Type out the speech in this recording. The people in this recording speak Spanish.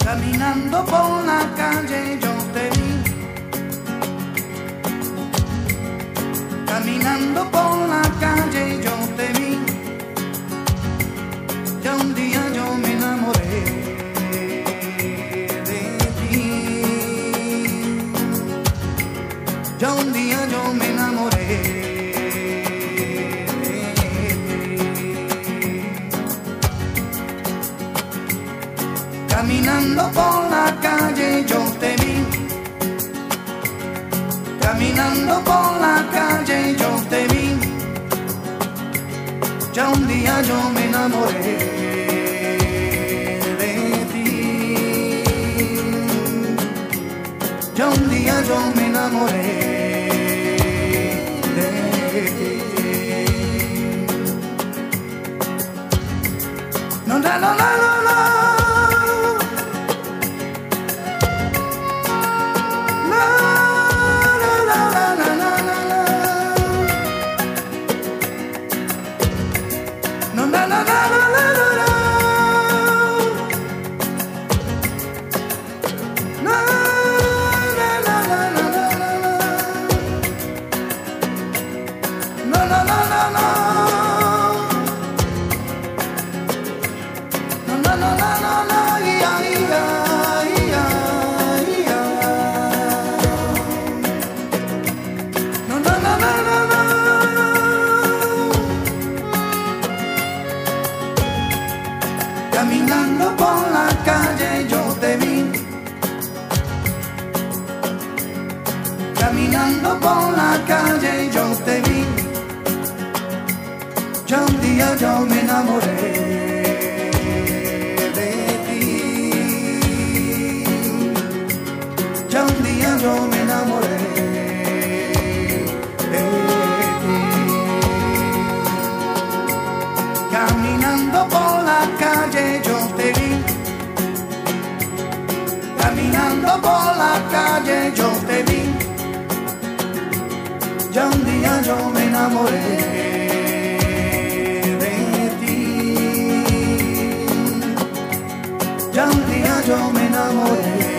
Caminando por la calle yo te vi, caminando por la calle yo te vi, ya un día yo me enamoré de ti, ya un día yo me enamoré de ti. Caminando por la calle yo te vi, caminando por la calle yo te vi, ya un día yo me enamoré de ti, ya un día yo me enamoré de ti. No, no, no, no, no, no. Caminando por la calle yo te vi, caminando por la calle yo te vi, ya un día yo me enamoré de ti, ya un día yo me enamoré de ti. Caminando por la calle yo te vi, caminando por la calle yo te vi, ya un día yo me enamoré de ti, ya un día yo me enamoré.